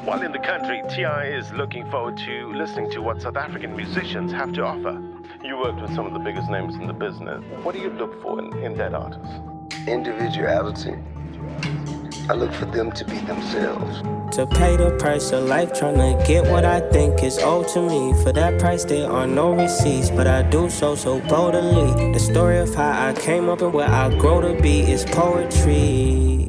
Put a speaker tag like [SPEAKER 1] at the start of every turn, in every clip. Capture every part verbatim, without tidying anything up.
[SPEAKER 1] While in the country, T I is looking forward to listening to what South African musicians have to offer. You worked with some of the biggest names in the business. What do you look for in, in that artist?
[SPEAKER 2] Individuality. I look for them to be themselves.
[SPEAKER 3] To pay the price of life, tryna get what I think is owed to me. For that price there are no receipts, but I do so so boldly. The story of how I came up and where I grow to be is poetry.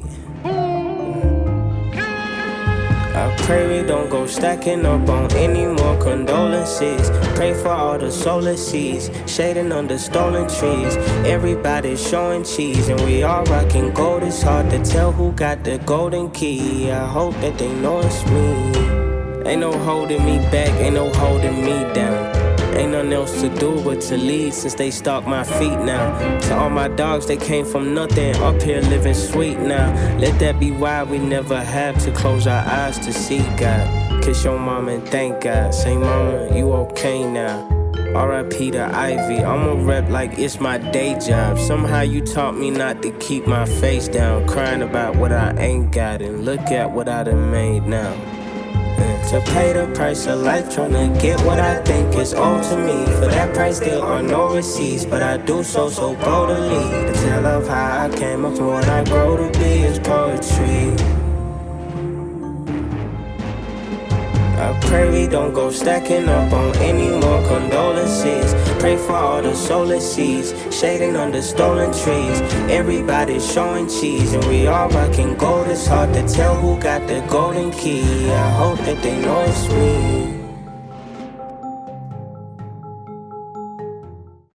[SPEAKER 3] I pray we don't go stacking up on any more condolences. Pray for all the solar seeds, shading under stolen trees. Everybody's showing cheese and we all rocking gold. It's hard to tell who got the golden key. I hope that they know it's me. Ain't no holding me back, ain't no holding me down. Ain't nothing else to do but to lead since they stalk my feet now. To all my dogs, they came from nothing, up here living sweet now. Let that be why we never have to close our eyes to see God. Kiss your mama and thank God. Say mama, you okay now. R I P to Ivy, I'ma rep like it's my day job. Somehow you taught me not to keep my face down, crying about what I ain't got, and look at what I done made now. To pay the price of life, tryna get what I think is owed to me. For that price there are no receipts, but I do so so boldly. The tale of how I came up to what I grow to be is poetry. I pray we don't go stacking up on any more condolences. Pray for all the solar seeds, shading under stolen trees. Everybody's showing cheese and we all rocking gold. It's hard to tell who got the golden key. I hope that they know it's me.